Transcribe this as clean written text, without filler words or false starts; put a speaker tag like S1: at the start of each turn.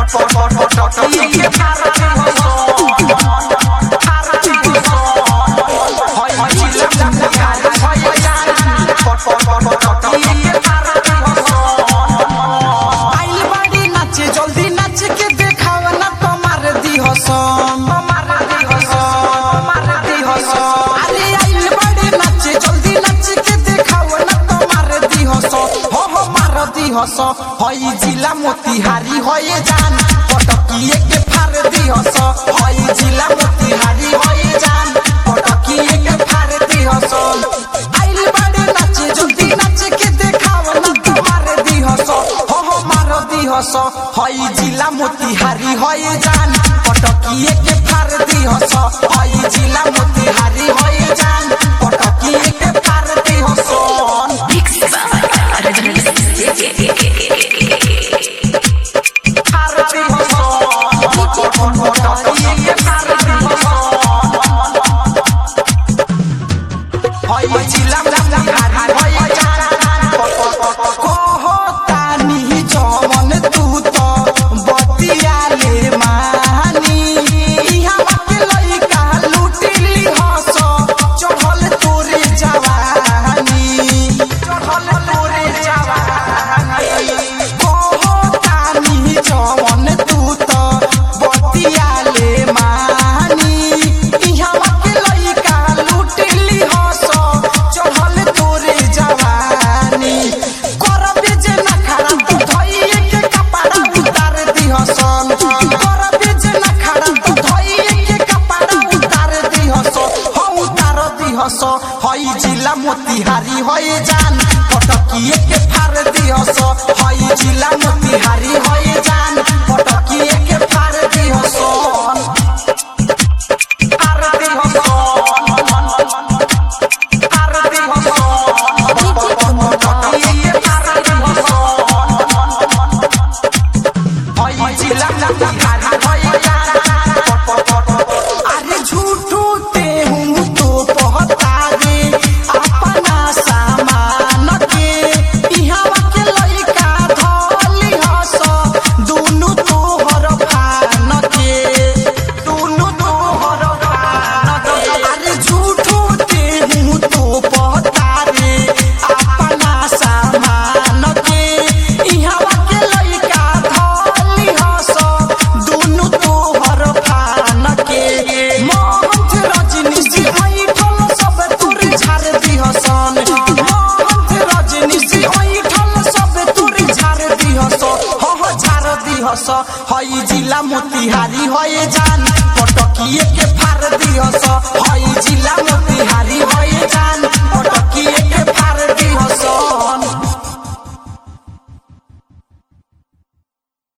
S1: हई जिला मोतिहारी होए जान पटकिए के फार दी हस हई जिला मोतिहारी होए जान पटकिए के फार दी हस आइल बाड़े नाचे जल्दी नाच के देखाव ना तो मार दी हस हो मार दी हस हई जिला मोतिहारी होए जान पटकिए के फार दी हस हई जिला मोतिहारी होए जान पटकिए के फार दी हस हई जिला मोतिहारी होए जान पटकिए के फार दी हस हई जिला मोतिहारी होए जान पटकिए के फार दी हस फार दी हस फार दी हस पटकिए फार दी हस हई जिला मोतिहारी होए जान अरे झूठू ते हूं तो हई जिला मोतिहारी होए जान पटकिए के फार दी हस हई